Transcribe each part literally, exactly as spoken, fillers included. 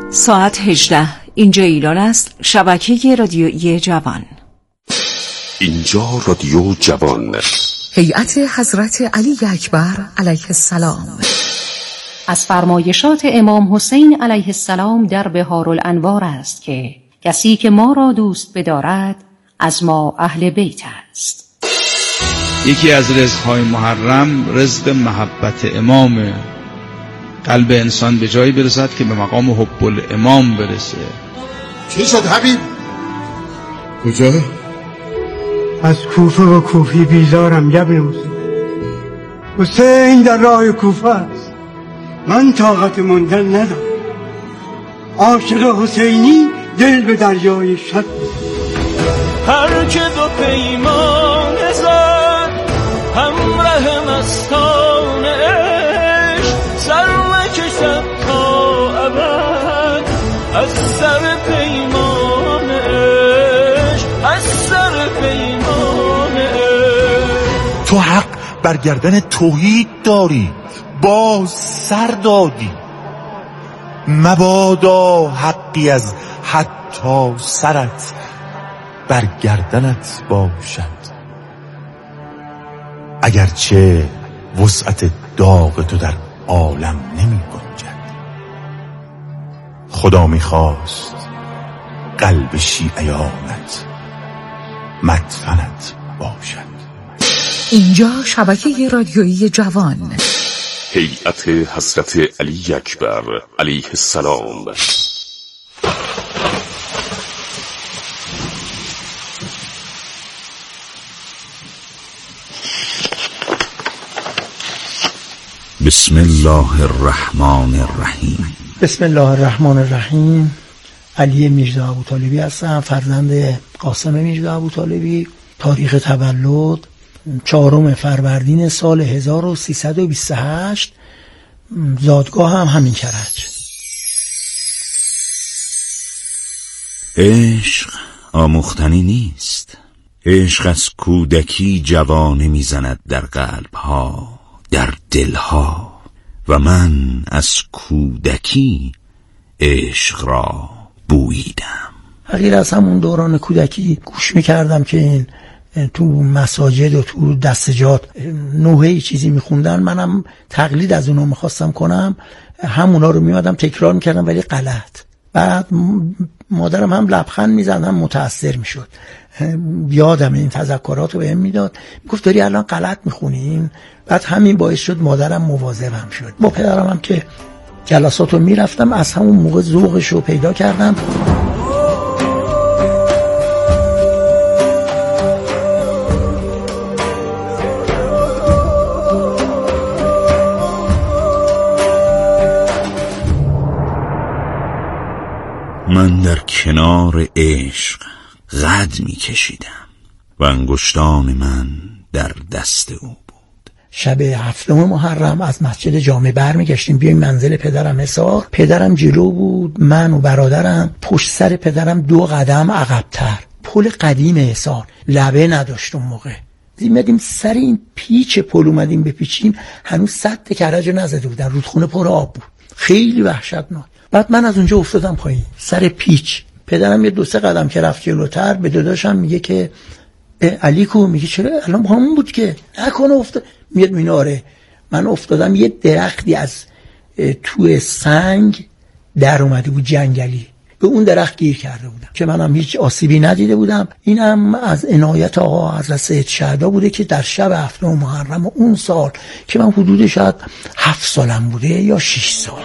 ساعت هجده. اینجا ایران است. شبکه رادیویی جوان. اینجا رادیو جوان. هیئت حضرت علی اکبر علیه السلام از فرمایشات امام حسین علیه السلام در بهارالانوار است که کسی که ما را دوست بدارد از ما اهل بیت است. یکی از رزق‌های محرم رزق محبت امامه. قلب انسان به جایی برسد که به مقام حب الامام برسه. چی شد حبیب؟ کجا؟ از کوفه و کوفی بیزارم ابن حسین. حسین در راه کوفه است. من طاقت موندن ندارم. عاشق حسینی دل به دریای شد. هر که دو پیمان زد همراه مستان عشق، سر نکشد تا ابد از سر پیمان عشق، از سر پیمان عشق. تو حق بر گردن توحید داری، باز سر دادی. مبادا حقی از حتی سرت بر گردنت باشد، اگرچه وسعت داغ تو در عالم نمی گنجد. خدا می خواست قلب شیعیانت مدفنت باشد. اینجا شبکه رادیویی جوان. هیئت حضرت علی اکبر علیه السلام. بسم الله الرحمن الرحیم. بسم الله الرحمن الرحیم. علی میرزا ابوطالبی هستم، فرزند قاسم میرزا ابوطالبی. تاریخ تولد چهارم فروردین سال هزار و سیصد و بیست و هشت. زادگاه هم همین کرج. عشق آموختنی نیست. عشق از کودکی جوانه میزند در قلبها، در دلها، و من از کودکی عشق را بوییدم. حقیقت از همون دوران کودکی گوش میکردم که این تو مساجد و تو دستجات نوحه‌ای چیزی میخوندن، منم تقلید از اونا میخواستم کنم، همونا رو میمدم تکرار میکردم ولی غلط. بعد مادرم هم لبخند میزد هم متاثر میشد. یادم این تذکرات رو بهم میداد، میگفت داری الان غلط میخونی. بعد همین باعث شد مادرم مواظبم شد. با پدرم هم که جلسات رو میرفتم، از همون موقع ذوقش رو پیدا کردم. من در کنار عشق قد می کشیدم و انگشتان من در دست او بود. شب هفتم محرم از مسجد جامع برمی گشتیم بیایم منزل پدرم حصار. پدرم جلو بود، من و برادرم پشت سر پدرم دو قدم عقب‌تر. پل قدیم حصار لبه نداشت اون موقع. دیدیم سر این پیچ پل اومدیم بپیچیم، هنوز سد کرج رو نزده بودن، رودخونه پر آب بود، خیلی وحشتناک. بعد من از اونجا افتادم پایین سر پیچ. پدرم یه دو سه قدم که رفت جلوتر به داداشم میگه که علی کو؟ میگه چرا؟ الان همون بود که نکنه افتاد. میاد میناره. من افتادم، یه درختی از توی سنگ در اومده بود جنگلی، به اون درخت گیر کرده بودم که منم هیچ آسیبی ندیده بودم. اینم از عنایت آقا حضرت سید شهدا بوده که در شب هفتم محرم اون سال که من حدود شاید هفت سالم بوده یا شش سال،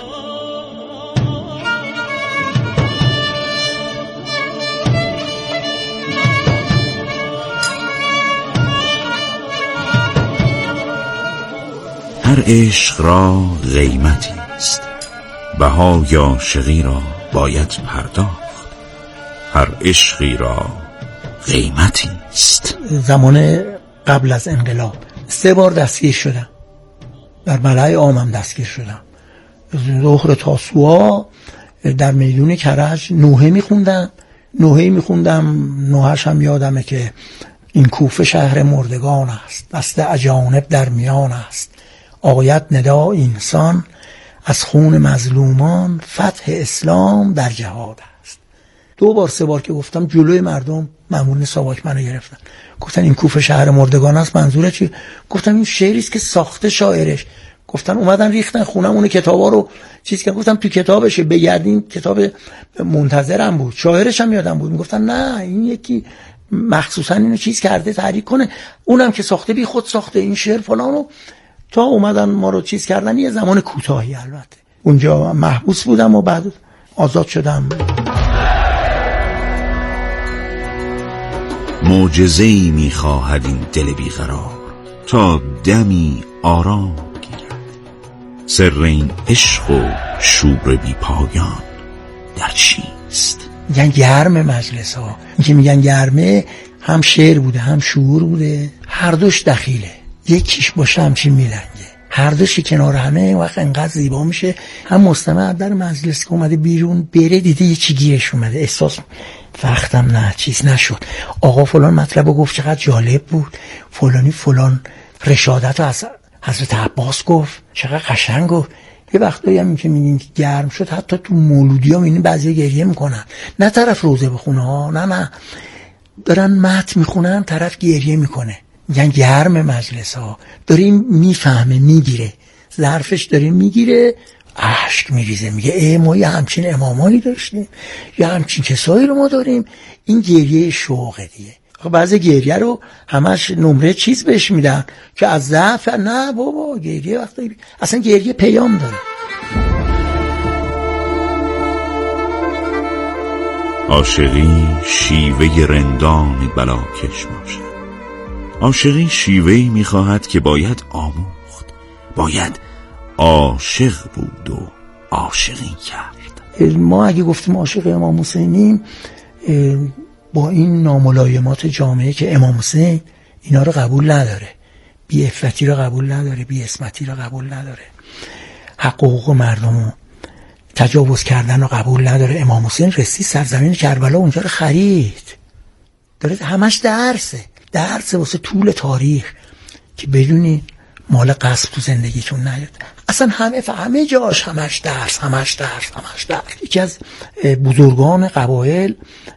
هر عشق را قیمتی است، بهای عاشقی را باید پرداخت. هر عشقی را قیمتی است. زمان قبل از انقلاب سه بار دستگیر شدم، در ملأ عامم دستگیر شدم. ظهر تاسوعا در میدون کرج نوحه میخوندم نوحه میخوندم نوحه‌ش هم یادمه که این کوفه شهر مردگان است، دست اجانب در میان است، آید ندا انسان از خون مظلومان فتح اسلام در جهاد است. دو بار سه بار که گفتم جلوی مردم مامورین ساواک منو گرفتن، گفتن این کوفه شهر مردگان است، منظور چی؟ گفتم این شعری است که ساخته شاعرش. گفتن اومدن ریختن خونم اون کتابا رو چیز که گفتم تو کتابشه بگردین، کتاب منتظرم بود، شاعرش هم یادم بود. میگفتن نه این یکی مخصوصا اینو چیز کرده تحریک کنه، اونم که ساخته بی خود ساخته این شعر فلانو. تا اومدن ما رو چیز کردن، یه زمان کوتاهی البته اونجا محبوس بودم و بعد آزاد شدم. معجزه‌ای می‌خواهد این دل بیقرار تا دمی آرام گیرد. سر این عشق و شور بی پایان در چیست؟ میگن گرم مجلس ها، این که میگن گرمه هم شعر بوده هم شعور بوده، هر دوش دخیله، یکیش باشه همچین میلنگه، هر دوشی کنار همه وقت انقدر زیبا میشه. هم مستمع در مجلس که اومده بیرون بره دیده یه چی گیرش اومده، احساس وقتم نه چیز نشد، آقا فلان مطلبو گفت چقدر جالب بود، فلانی فلان رشادت از حضرت عباس گفت چقدر قشنگ گفت. یه وقتایی هم که میگین گرم شد، حتی تو مولودی ها میبینین بعضی گریه میکنن، نه طرف روزه بخونه ها، نه نه دارن متن میخونن طرف گریه میکنه. میگن گرم مجلس ها، داریم میفهمه میگیره، ظرفش داریم میگیره، اشک میریزه، میگه ای ما یه همچین امامانی داشتیم، یه همچین کسایی رو ما داریم. این گریه شوقه دیگه. بعضی گریه رو همش نمره چیز بهش میدن که از ضعف، نه بابا گریه وقتی اصلا گریه پیام داره. عاشقی شیوه رندان بلاکش باشد. عاشقی شیوهی میخواهد که باید آموخت، باید عاشق بود و عاشقی کرد. ما اگه گفتیم عاشق امام حسینیم، با این ناملایمات جامعه که امام حسین اینا رو قبول نداره، بی عفتی رو قبول نداره، بی عصمتی رو قبول نداره، حق و حقوق مردم رو تجاوز کردن رو قبول نداره. امام حسین رسید سرزمین کربلا، اونجا رو خرید، داره همش درسه درسه واسه طول تاریخ که بدونی مال قصب تو زندگیتون نیاد. اصلا همه همه جاش همش درس همش درس همش درس. یکی از بزرگان قبایل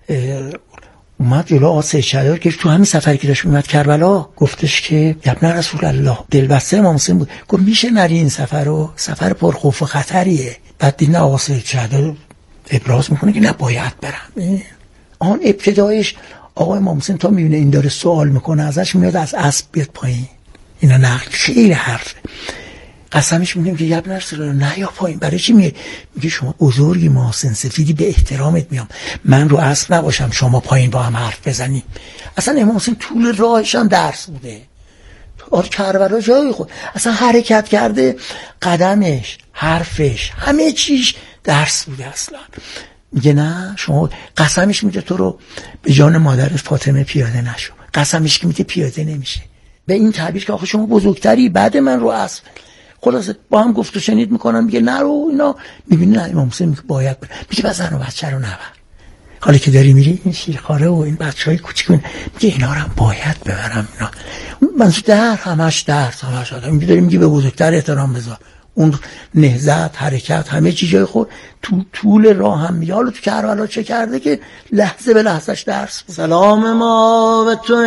اومد جلو آقا سید شهریار که تو همین سفری که داشت اومد کربلا، گفتش که ابن رسول الله، دلبسته امام حسین بود، گفت میشه نری این سفر رو، سفر پرخوف و خطریه. بعد دید آقا سید شهریار ابراز میکنه که نه باید برم. آن ابتدایش آقا امام حسین تا میبینه این داره سوال میکنه ازش، میاد از اسب بیاد پایین، اینا نقل خیلی حرفه. قسمش میدیم که ابن رسول الله نه یا پایین، برای چی میگه؟ میگه شما بزرگی، محسن سفیدی، به احترامت میام، من رو اسب نباشم شما پایین با هم حرف بزنیم. اصلا امام حسین طول راهش هم درس بوده، آر کربلا جای خود اصلا حرکت کرده، قدمش، حرفش، همه چیش درس بوده. اصلا میگه نه شما، قسمش میده تو رو به جان مادرت فاطمه پیاده نشو، قسمش که میده پیاده نمیشه، به این تعبیر که آخه شما بزرگتری، بعد من رو اسب. خلاصه با هم گفت و شنید میکنن، میگه نرو اینا. میبینی نه امام حسین میگه باید بر، میگه بزن و بچه رو نبر، حالا که داری میری این شیرخواره و این بچه های کوچیک، میگه اینا رو هم باید ببرم. اینا منظور در همش درس همش آدم میگه، داری میگه به بزرگتر احترام بذار. اون نهضت، حرکت، همه چی جای خود، تو طول راه هم میگه. حالا تو کربلا چه کرده که لحظه به لحظهش درس بود. سلام ما به تو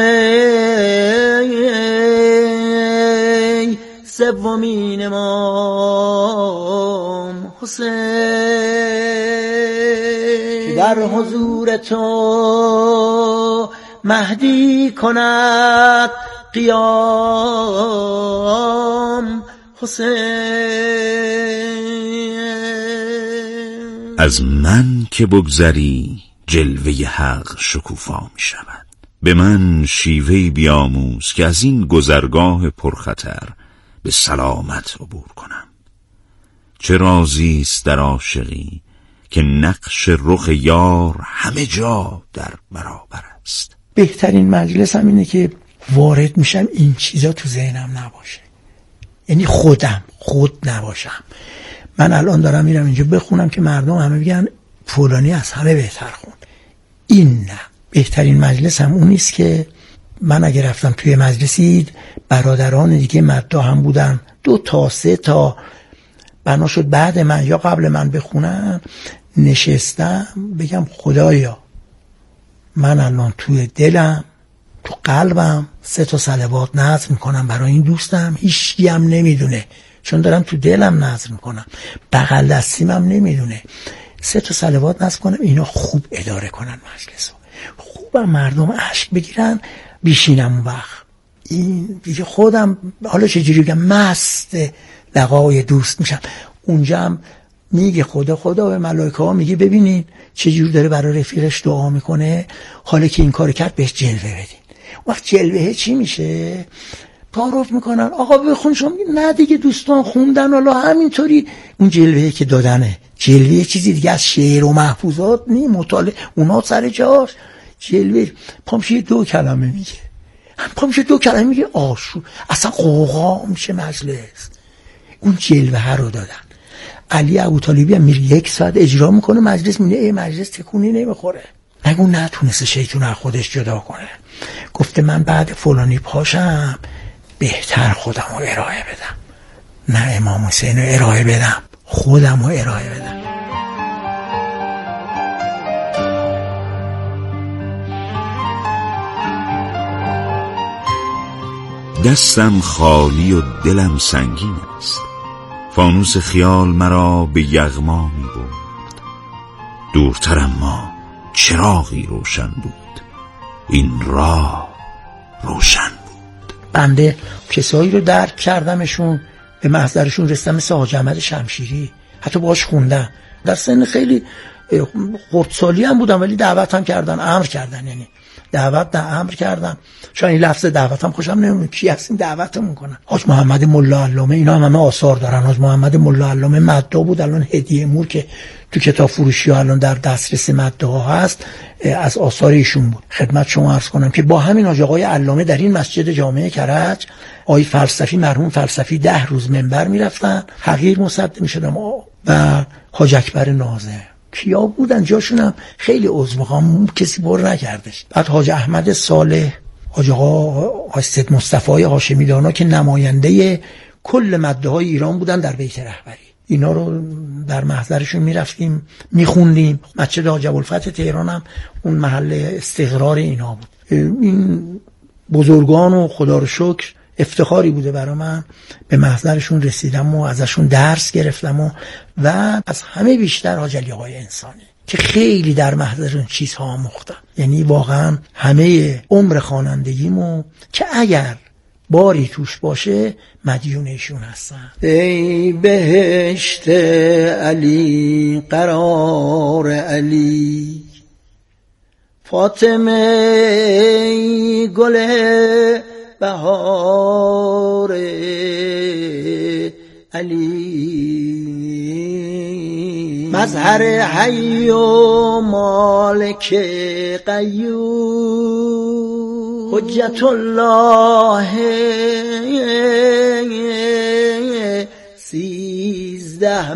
ای سومین امام حسین، که در حضور تو مهدی کند قیام حسین. از من که بگذری جلوه حق شکوفا می شود. به من شیوهی بیاموز که از این گذرگاه پرخطر به سلامت عبور کنم. چه رازیست در عاشقی که نقش رخ یار همه جا در برابر است. بهترین مجلس هم اینه که وارد میشم این چیزا تو ذهنم نباشه، یعنی خودم خود نباشم. من الان دارم میرم اینجا بخونم که مردم همه بگن فلانی از همه بهتر خون، این نه. بهترین مجلس هم اون نیست که من اگه رفتم توی مجلسی برادران دیگه مدعا هم بودن، دو تا سه تا بنا شد بعد من یا قبل من بخونن، نشستم بگم خدایا من الان توی دلم تو قلبم سه تا صلوات نذر میکنم برای این دوستم، هیچکی هم نمیدونه چون دارم تو دلم نذر میکنم، بغل دستیم هم نمیدونه. سه تا صلوات نذر کنم اینا خوب اداره کنن مجلسو، خوبم مردم اشک بگیرن، بیشینم اون وقت این دیگه خودم حالا چجوری بگم مست لقای دوست میشم. اونجا هم میگه خدا خدا به ملائکه ها میگه ببینین چجوری داره برای رفیقش دعا میکنه، حالا که این کار کرد بهش جلوه بدین. وقت جلوه چی میشه؟ تعارف میکنن آقا بخون، شما نه دیگه دوستان خوندن حالا همینطوری. اون جلوه که دادنه، جلوه چیزی دیگه از شعر و محفوظات نی، مطالعه اونا سر جاش. جلوه پامشه دو کلمه میگه، هم پامشه دو کلمه میگه آشو، اصلا قوقا میشه مجلس. اون جلوه رو دادن. علی ابوطالبی هم میره یک ساعت اجرا میکنه مجلس، میگه ای مجلس تکونی نمیخوره. نگو نتونسته شیطون از خودش جدا کنه، گفته من بعد فلانی پاشم بهتر خودم رو ارائه بدم، نه امام حسین رو ارائه بدم، خودم رو ارائه بدم. دستم خالی و دلم سنگین است، فانوس خیال مرا به یغما می برد. دورترم ما چراغی روشن بود، این راه روشن بود. بنده کسایی رو درک کردمشون، به محضرشون رسیدم، مثل حاج احمد شمشیری، حتی باش خوندم. در سن خیلی خردسالی هم بودم ولی دعوت هم کردن، امر کردن، یعنی دعوت نه امر کردم. شاید این لفظ دعوت هم خوشم نمیاد، کی هستین دعوتمون کنن؟ حاج محمد ملا علامه، اینا هم همه آثار دارن. حاج محمد ملا علامه مدعا بود، الان هدیه مور که تو کتاب فروشی ها الان در دسترس مدعا هست از آثار ایشون بود. خدمت شما عرض کنم که با همین حاج آقای علامه در این مسجد جامع کرج، آقای فلسفی، مرحوم فلسفی، ده روز منبر میرفتن، حقیر مصدق میشدم و حاج اکبر ناظم کیا بودن، جاشون هم خیلی عضو میخوام کسی بر نکردش. بعد حاج احمد صالح، حاج آقا سید مصطفی هاشمی دانا که نماینده کل مدعای ایران بودن در بیت رهبری، اینا رو در محضرشون میرفتیم میخوندیم. مسجد حاج ابوالفتح تهران هم اون محل استقرار اینا بود. این بزرگان و خدا رو شکر افتخاری بوده برای من، به محضرشون رسیدم و ازشون درس گرفتم و و از همه بیشتر حاج علی آقای انسانی که خیلی در محضرشون چیزها آموختم. یعنی واقعا همه عمر خوانندگیمو که اگر باری توش باشه مدیون ایشون هستن. ای بهشت علی قرار علی، فاطمه گل بهار علی، مظهر حی و مالک قیوم، حجت الله سیزده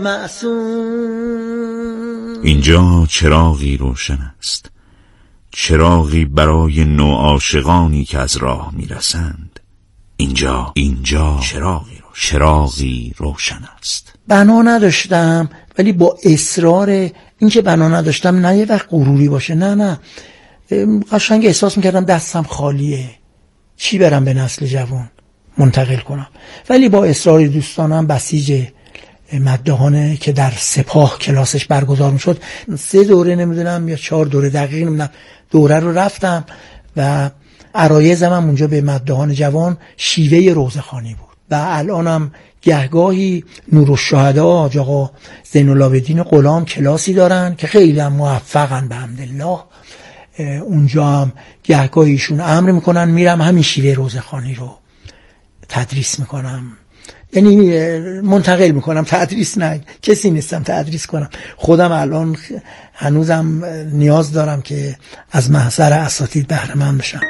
معصوم. اینجا چراغی روشن است، چراغی برای نوعاشقانی که از راه میرسند. اینجا اینجا چراغی روشن, چراغی روشن است. بنا نداشتم ولی با اصرار اینکه بنا نداشتم نه یه وقت غروری باشه، نه نه قشنگ احساس میکردم دستم خالیه، چی برم به نسل جوان منتقل کنم. ولی با اصرار دوستانم بسیج مدهانه که در سپاه کلاسش برگزار میشد، سه دوره نمیدونم یا چهار دوره دقیق نمیدونم دوره رو رفتم و عرایزم هم اونجا به مدهان جوان شیوه روزخوانی بود. و الانم گهگاهی نورالشهدا حاج آقا زین العابدین غلام کلاسی دارن که خیلی هم موفقن به حمدالله، اونجا هم گهگاهی ایشون امر میکنن میرم همین شیوه روزخوانی رو تدریس میکنم، یعنی منتقل میکنم، تدریس نه، کسی نیستم تدریس کنم. خودم الان هنوزم نیاز دارم که از محضر اساتید بهره مند بشم.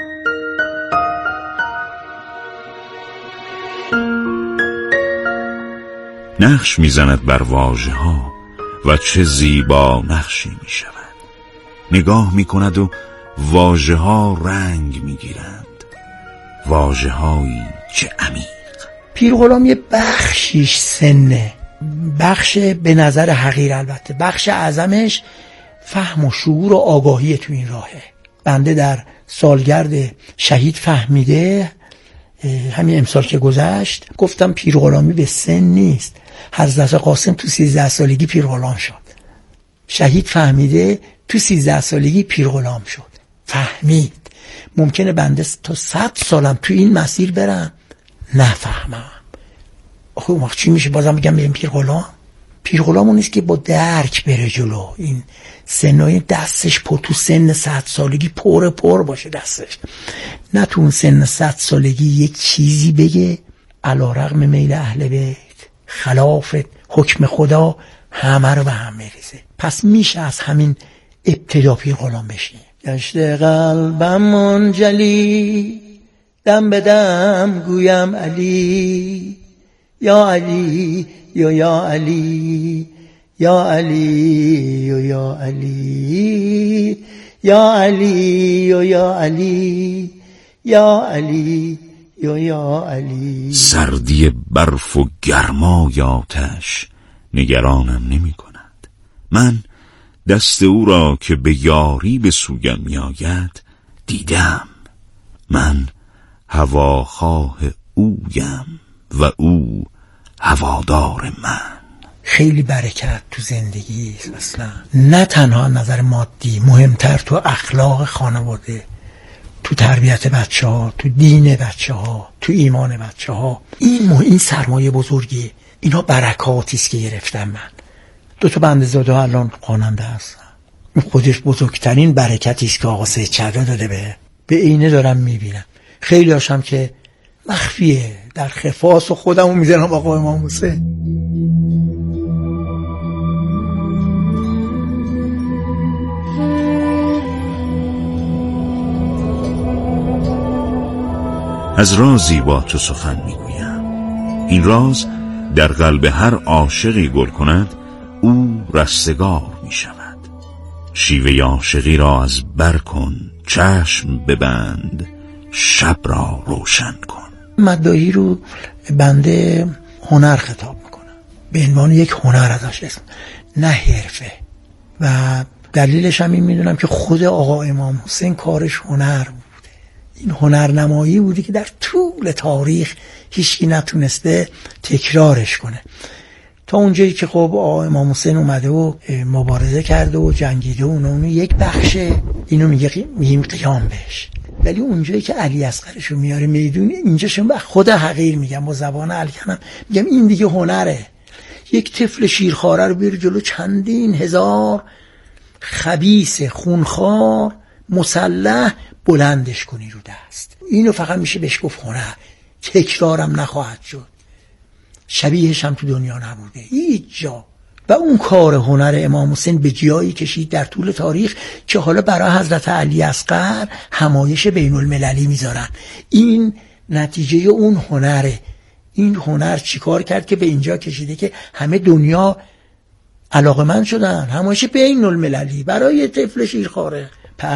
نقش میزند بر واژه ها و چه زیبا نقشی میشود. نگاه میکند و واژه ها رنگ میگیرند، واژه هایی چه عمیق. پیر غلام یه بخشیش سنه، بخش به نظر حقیر، البته بخش اعظمش فهم و شعور و آگاهی تو این راهه. بنده در سالگرد شهید فهمیده همین امسال که گذشت گفتم پیرغلامی به سن نیست. حضرت قاسم تو سیزده سالگی پیرغلام شد. شهید فهمیده تو سیزده سالگی پیرغلام شد. فهمید. ممکنه بنده تا صد سالم تو این مسیر برم نفهمم. آخه اون وقت چی میشه؟ بازم بگم بریم پیرغلام؟ پیرغلام اون نیست که با درک بره جلو. این سنای دستش پر، تو سن صد سالگی پر پر باشه دستش، نه تو اون سن صد سالگی یک چیزی بگه علی رغم میل اهل بیت خلاف حکم خدا همه رو به هم بریزه. پس میشه از همین ابتدا پیرغلام بشیم. گشت قلبم منجلی دم به دم گویم علی یا علی یا یا علی یا علی یا یا علی یا علی یا یا علی یا علی یا یا علی. سردی برف و گرمای آتش نگرانم نمی کند. من دست او را که به یاری به سویم میآید دیدم. من هواخواه اویم و او هوادار من. خیلی برکت تو زندگی اصلا، نه تنها نظر مادی، مهمتر تو اخلاق خانواده، تو تربیت بچه ها، تو دین بچه ها، تو ایمان بچه ها. این این سرمایه بزرگی، اینا برکاتی است که گرفتم من. دو تا بنده زاده الان خواننده هستن. این خودش بزرگترین برکتی است که آقا سید چرا داده به به عینه دارم میبینم. خیلی هاشم که مخفیه در خفاس و خودمو میزنم آقا امام حسین. از رازی با تو سخن میگویم. این راز در قلب هر عاشقی گل کند او رستگار می شود. شیوه عاشقی را از بر کن، چشم ببند، شب را روشن کن. مداحی رو بنده هنر خطاب میکنم، به عنوان یک هنر ازش اسم، نه حرفه. و دلیلش هم این میدونم که خود آقا امام حسین کارش هنر بوده. این هنرنمایی بوده که در طول تاریخ هیچکی نتونسته تکرارش کنه، تا اونجایی که خب آقا امام حسین اومده و مبارزه کرده و جنگیده و اونو یک بخش اینو میگه میگیم قیام بهش. ولی اونجایی که علی اصغرشو میاره میدون، اینجاشون به خود حقیر میگم، با زبان الکنم میگم این دیگه هنره. یک طفل شیرخواره رو بیاری جلو چندین هزار خبیث خونخوار مسلح بلندش کنی رو دست، اینو فقط میشه بهش گفت هنر. تکرارم نخواهد شد، شبیهش هم تو دنیا نبوده هیچ جا. و اون کار هنر امام حسین به جایی کشید در طول تاریخ که حالا برای حضرت علی اصغر همایش بین المللی میذارن. این نتیجه اون هنره. این هنر چیکار کرد که به اینجا کشیده که همه دنیا علاقمند شدن، همایش بین المللی برای طفل شیرخواره.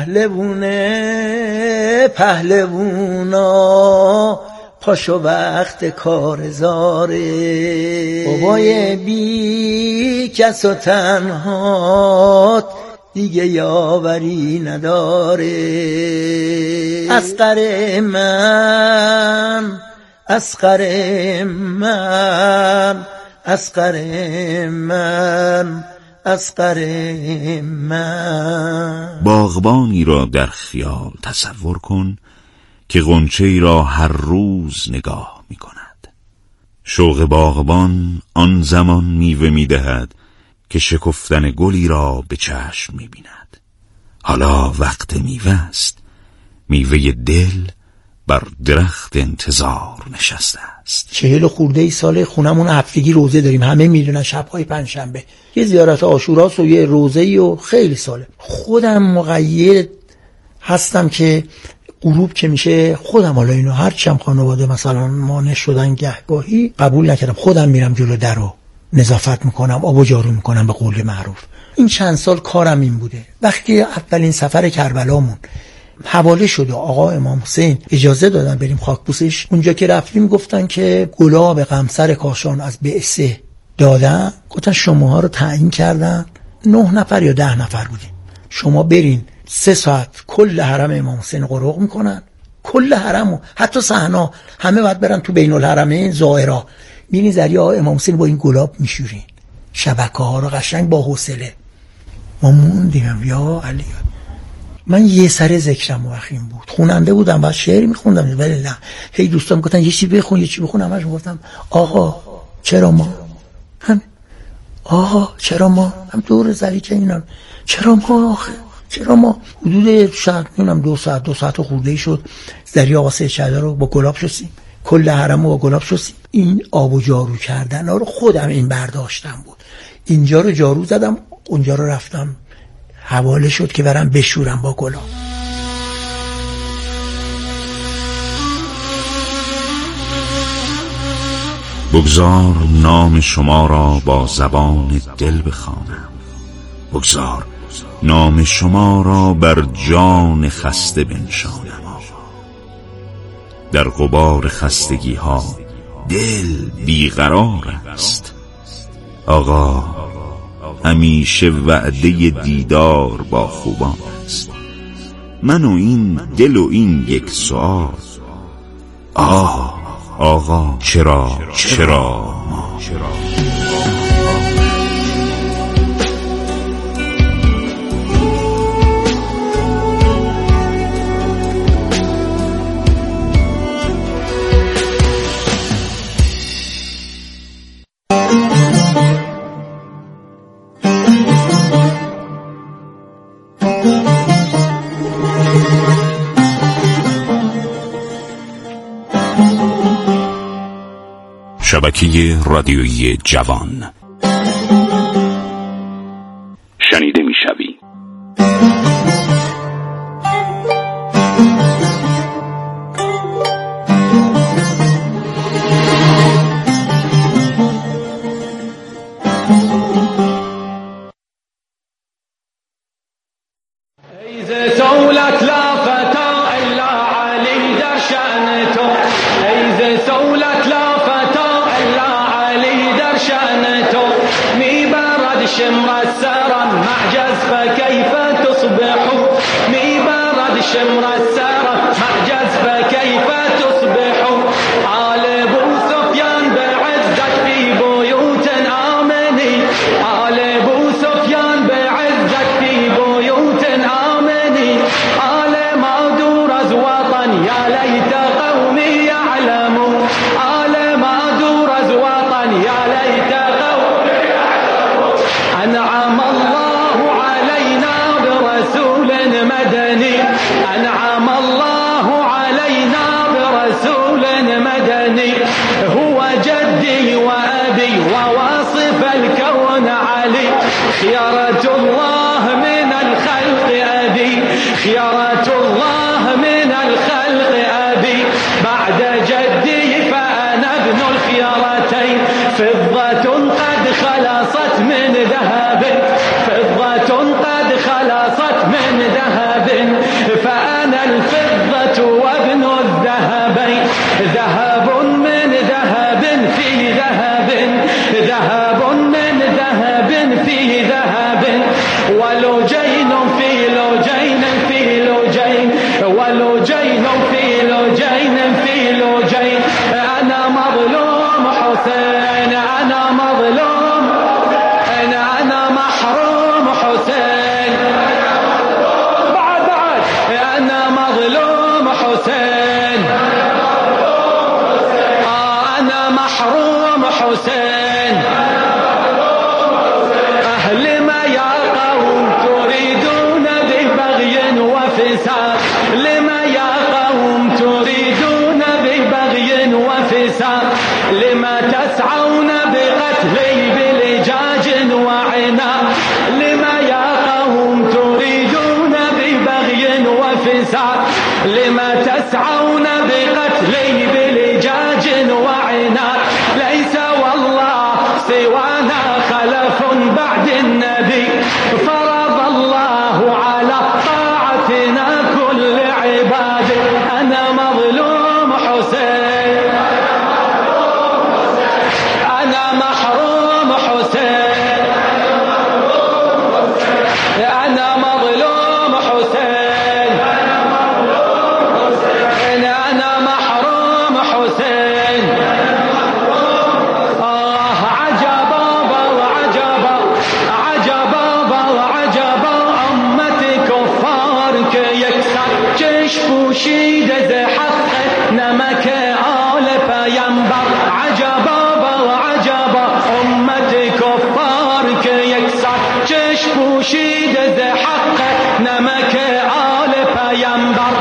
پهلوونه پهلوونا پاشو وقت کار زاره، بابای بی کس و تنهات دیگه یاوری نداره. اصغر من اصغر من اصغر من اصغر من. باغبانی را در خیال تصور کن که غنچه‌ای را هر روز نگاه می کند. شوق باغبان آن زمان میوه می دهد که شکفتن گلی را به چشم می بیند. حالا وقت میوه است. میوه دل بر درخت انتظار نشسته است. چهل خورده ای ساله خونمون هفتگی روزه داریم، همه میدونن شبهای پنجشنبه یه زیارت عاشوراست و یه روزه‌ای و خیلی ساله. خودم مقید هستم که غروب که میشه خودم، حالا اینو هرچم خانواده مثلا مانع شدن گهگاهی قبول نکردم، خودم میرم جلو در رو نظافت میکنم، آب و جارو میکنم به قول معروف. این چند سال کارم این بوده. وقتی اولین سفر کربلامون حواله شد و آقا امام حسین اجازه دادن بریم خاکبوسش، اونجا که رفتیم گفتن که گلاب قمصر کاشان از بعثه دادن، گفتن شماها رو تعیین کردن، نه نفر یا ده نفر بودیم، شما برین سه ساعت کل حرم امام حسین قرق میکنن، کل حرمو حتی صحنا همه باید برن تو بین الحرمین ظاهرا، میرین ذریعه امام حسین با این گلاب میشورین، شبکه ها رو قشنگ با حوصله. ما موندیم یا علی. من یه سر ذکرم وخیم بود، خوننده بودم، بعد شعر میخوندم، ولی نه هی دوستان گفتن یه چی بخون یه چی بخون، همش میگفتم آقا چرا ما هم آقا چرا ما هم دور زلی که اینا چرا ما آخه چرا ما حدود شاید نمیدونم دو ساعت دو ساعت خورده شد ذریعه آقا سید شهدا رو با گلاب شستیم، کل حرمو با گلاب شستیم. این آب و جارو کردن رو خودم این برداشتم بود، اینجا رو جارو زدم، اونجا رو رفتم حواله شد که برم بشورم با گلاب. بگذار نام شما را با زبان دل بخوانم، بگذار نام شما را بر جان خسته بنشانم. در غبار خستگی ها دل بیقرار است، آقا همیشه وعده دیدار با خوبان است. من و این دل و این یک سؤال، آه آقا چرا چرا ما شبکه رادیویی جوان شنیده میشوی. محروم چشم پوشیده ز حق نمک آل پیامبر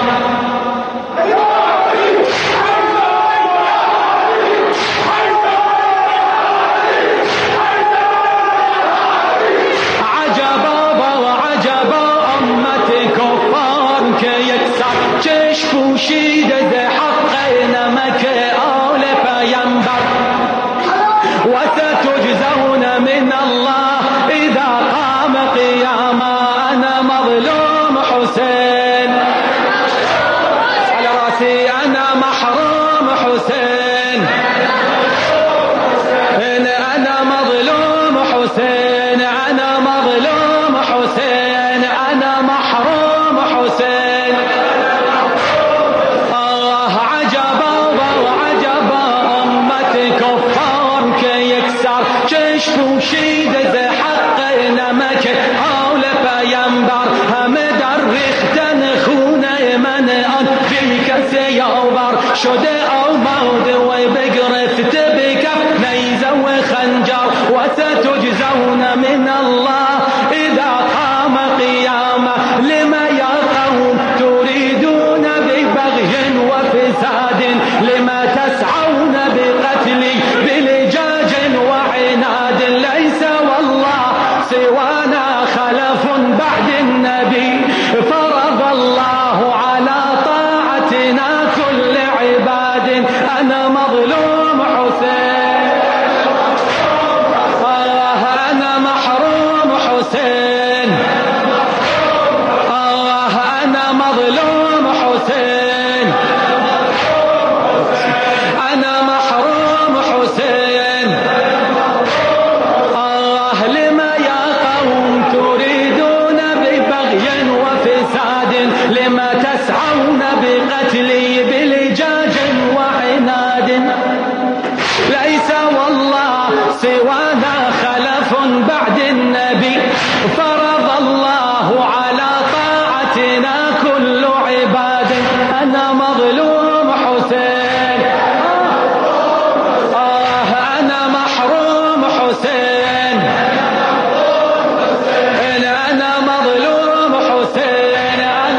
پوشیده ز حق نمک آل پیامبر و ستجزون من الله اذا قام قیاما انا مظلوم حسین على راسي انا محروم حسین انا مظلوم حسین انا مظلوم حسین انا محروم حسین پوشیده ز حق نمک آل پیامبر همه در ریختن خونه من آن بی کسی یاور شده آماده و بگرفته بکف نیزه و خنجر و ستجزون من الله اذا قام قیامه لما یا قوم تريدون ببغي و فساد لما تسعون بقتلي بلجاج وعناد ليس والله سوانا خلف بعد النبي فرض الله على طاعتنا كل عباد أنا مظلوم حسين آه أنا محروم حسين آه أنا مظلوم حسين أنا محروم حسين لما تسعون بقتلي بلجاج وعناد ليس والله سوانا خلف بعد النبي فرض الله على طاعتنا كل عباد أنا مظلوم حسين آه أنا محروم حسين أنا مظلوم حسين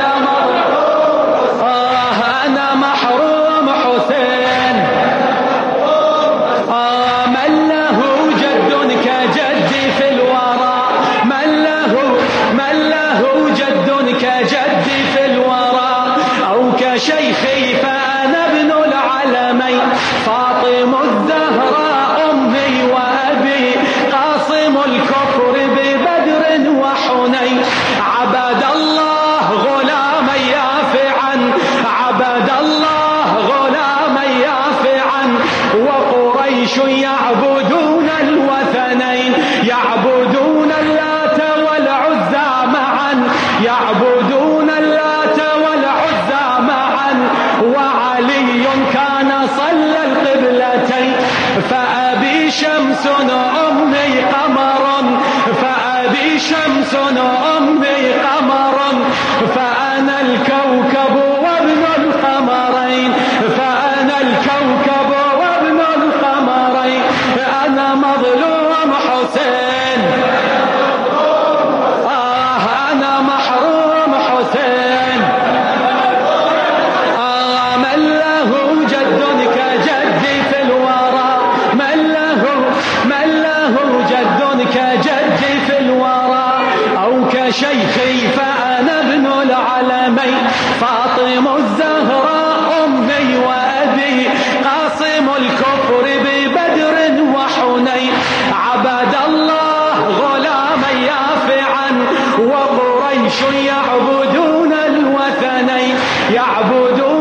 شيخي فأنا ابن العالمين فاطم الزهراء أمي وأبي قاسم الكفر ببدر وحنين عبد الله غلاما يافعا عبد الله غلاما يافعا وقريش يعبدون الوثنين يعبدون اللات والعزى معا يعبدون اللات والعزى معا وعلي كان صلى القبلتين فأبي شمس أمي قمر فأبي شمس أمي قمر فأنا الكوكب وابن القمرين فأنا الكوكب وابن القمرين أنا مظلوم حسين آه أنا محروم حسين آه من له جد كجدي في الورى من له من له جد كجدي في الورى أو كشيخي فأنا ابن العالمين فاطم الزهراء أمي وأبي قاسم الكفر ببدر وحنين عبد الله غلاما يافعا وقريش يعبدون الوثنين يعبدون